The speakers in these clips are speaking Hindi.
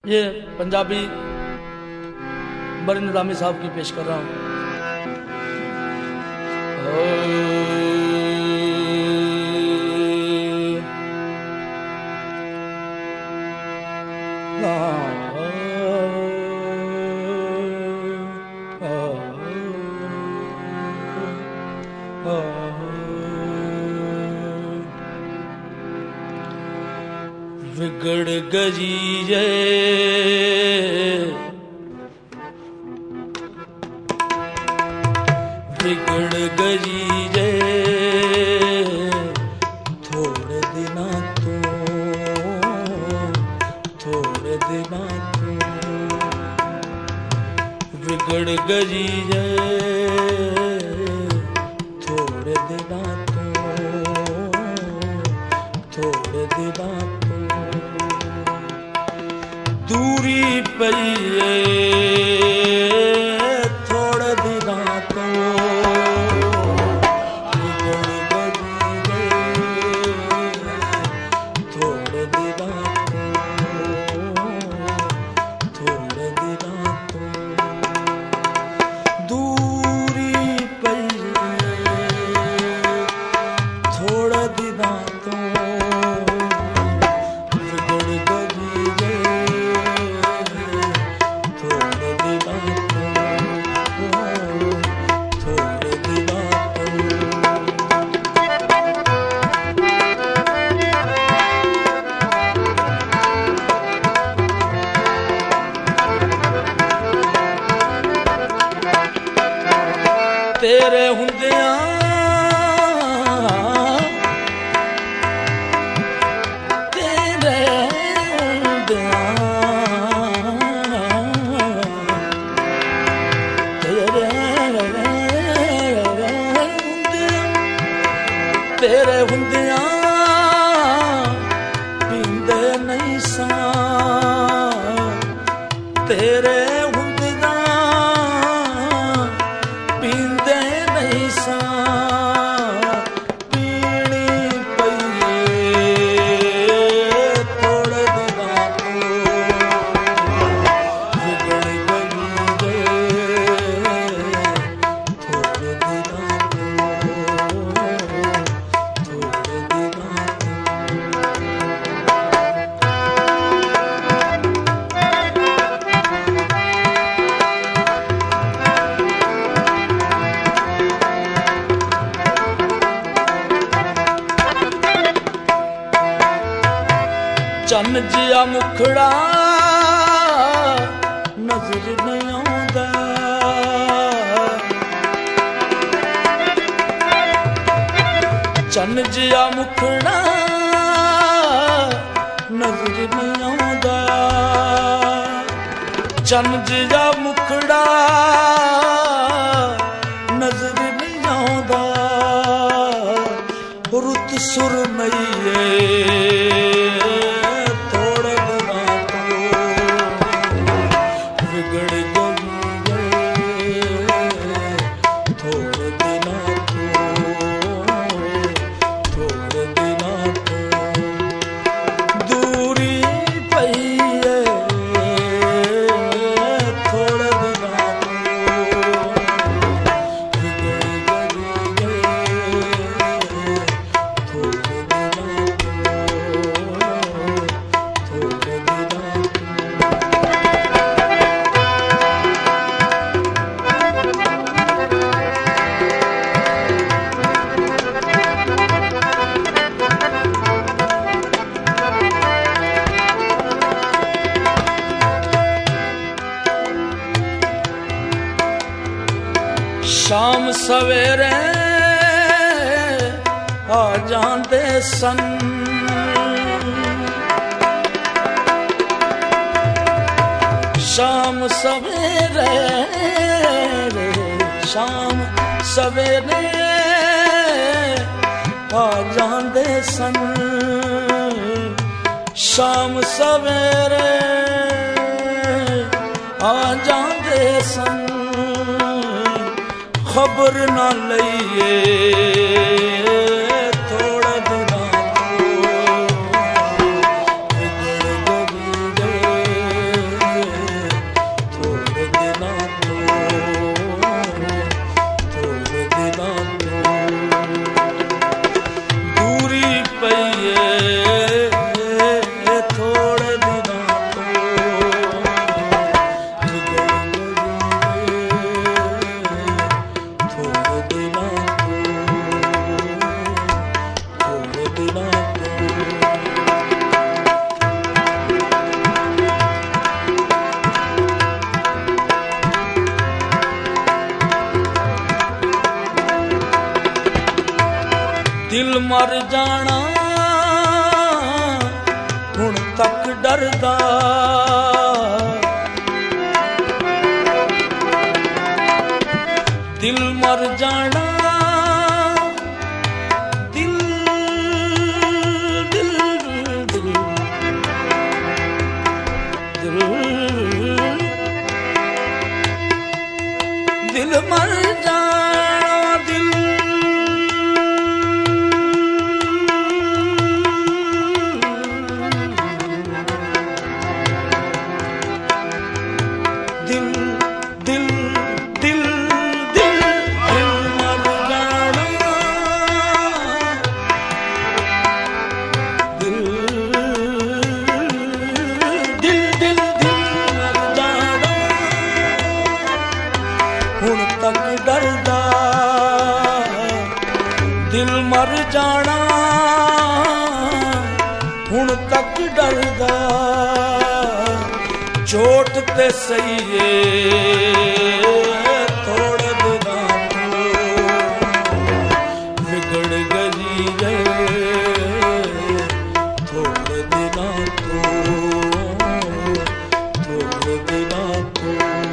ये पंजाबी बड़े निजामी साहब की पेश कर रहा हूँ। बिगड़ गई ये बिगड़ गई ये थोड़े दिना तो बिगड़ गई ये थोड़े दिना दूरी पई थोड़े दिना तो थोड़े दिना तो दूरी पई थोड़े दिना तो तेरे हुंदियां तेरे हुंदियां पींदे नहीं सा तेरे चन जिया मुखड़ा नजर नहीं आउंदा चन जिया मुखड़ा नजर नहीं आउंदा चन जिया मुखड़ा नजर नहीं आउंदा रुत सुरमईए शाम सवेरे आ जांदे सन शाम सवेरे आ जांदे सन शाम सवेरे आ जांदे सन खबर ना लईए थोड़ा दिना बिगड़ गई मर जाना हुण तक डरदा, दिल मर जाना, दिल दिल दिल दिल दिल मर जाना, दिल दिल दिल दिल दिल दिल मर जाना, दिल दिल दिल दिल मर जाना, हुण तक डरदा, दिल मर जाना हुण तक डरदा, चोट ते सही है थोड़े दिनां तो विगड़ गई है, थोड़े दिनां तो, थोड़े दिनां तो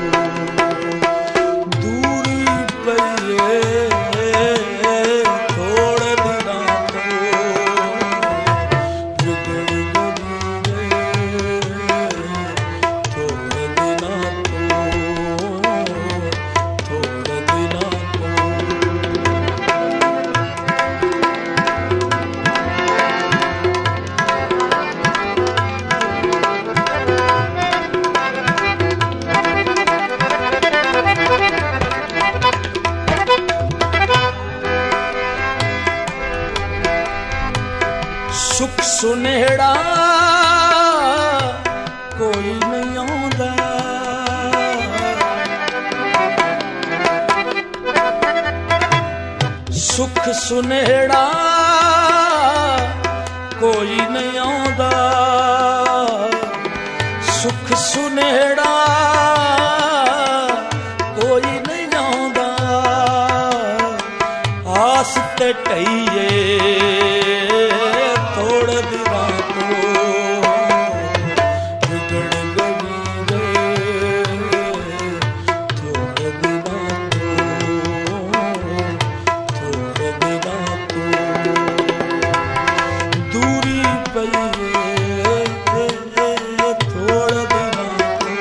दूरी पई है, थोड़े दिनां तो विगड़ गई है, थोड़े दिनां तो, थोड़े दिनां तो। सुख सुनेड़ा कोई नहीं आंदा, सुख सुनेड़ा कोई नहीं आंदा, सुख सुनेड़ा कोई नहीं आंदा, आस ते ढईए थोड़े दिनां तो विगड़ गई है, थोड़े दिनां तो, थोड़े दिनां तो दूरी पई है, थोड़े दिनां तो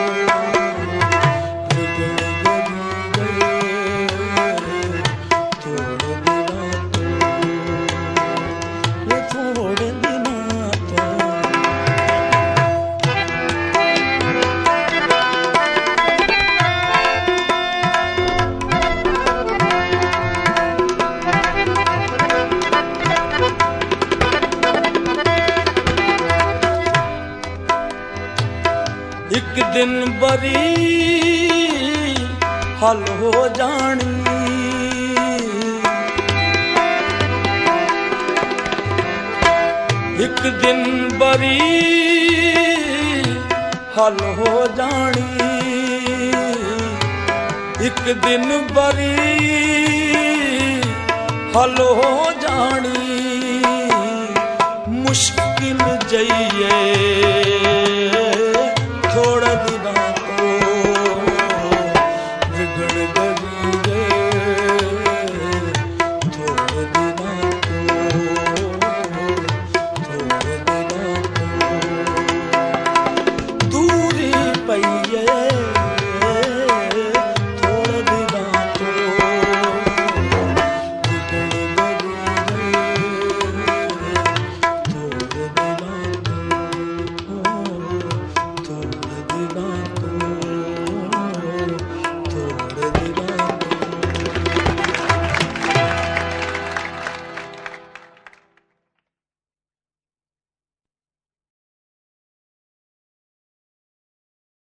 विगड़ गई है, थोड़े दिनां तो, थोड़े दिनां तो। एक दिन बरी हल हो जानी, एक दिन बरी हल हो जानी, एक दिन बरी हल हो जानी, मुश्किल जइए थोड़े दिनां तो विगड़ गई है, थोड़े दिनां तो, थोड़े दिनां तो दूरी पई है, थोड़े दिनां तो विगड़ गई है, थोड़े दिनां तो, थोड़े दिनां तो।